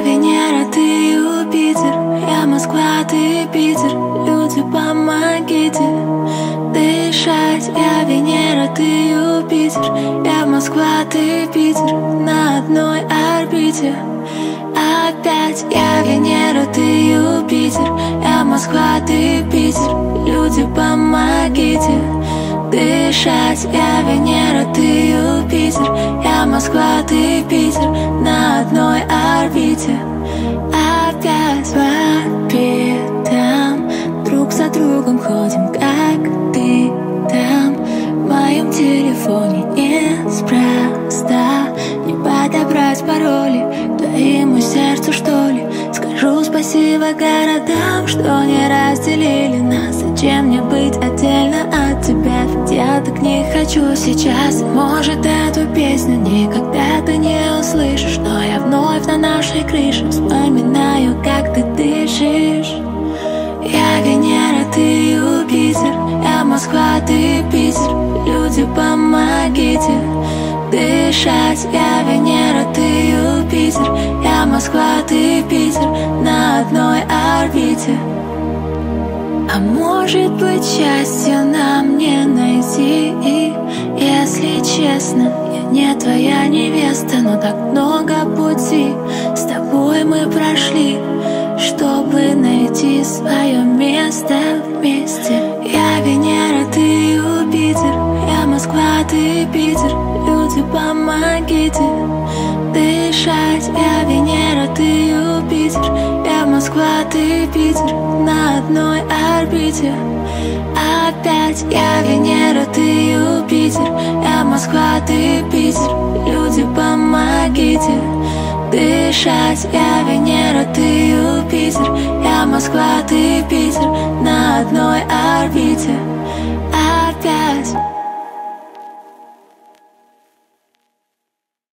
Венера, ты Юпитер, я Москва, ты Питер. Люди, помогите дышать. Я Венера, ты Юпитер, я Москва, ты Питер. На одной орбите опять. Я Венера, ты Юпитер, я Москва, ты Питер. Люди, помогите дышать. Я Венера, ты Юпитер, я Москва, ты Питер. На одной орбите опять. По пятам друг за другом ходим, как ты там. В моем телефоне неспроста не подобрать пароли к твоему сердцу, что ли. Скажу спасибо городам, что не разделили нас. Зачем мне быть отдельно от тебя? Ведь я так не хочу сейчас. Может, эту песню никогда ты не услышишь, но я вновь на нашей крыше вспоминаю, как ты дышишь. Я Венера, ты Юпитер, я Москва, ты Питер. Люди, помогите дышать. Я Венера, ты Юпитер, я Москва, ты Питер. На одной орбите. А может быть, счастье нам не найти. И, если честно, я не твоя невеста, но так много пути с тобой мы прошли, чтобы найти свое место вместе. Я Венера, ты Юпитер, я Москва, ты Питер. Люди, помогите дышать. Я Венера, ты Юпитер, я Москва, ты Питер. На одной орбите опять. Я Венера, ты Юпитер, я Москва, ты Питер. Люди, помогите дышать. Я Венера, ты Юпитер, я Москва, ты Питер. На одной